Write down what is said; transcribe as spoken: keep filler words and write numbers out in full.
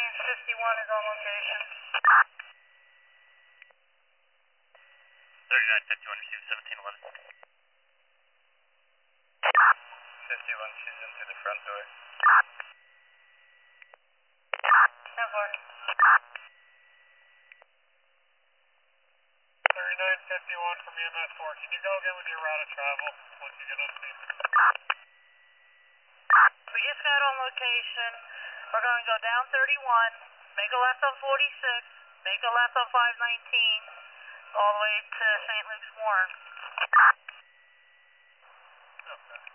fifty-one is on location. thirty-nine fifty-one, receive seventeen eleven. fifty-one, she's in through the front door. ten four. thirty-nine fifty-one from E M S four. Can you go again with your route of travel once you get on scene? We just got on location. We're going to go down thirty-one, make a left on forty-six, make a left on five nineteen, all the way to Saint Luke's Warren. Okay.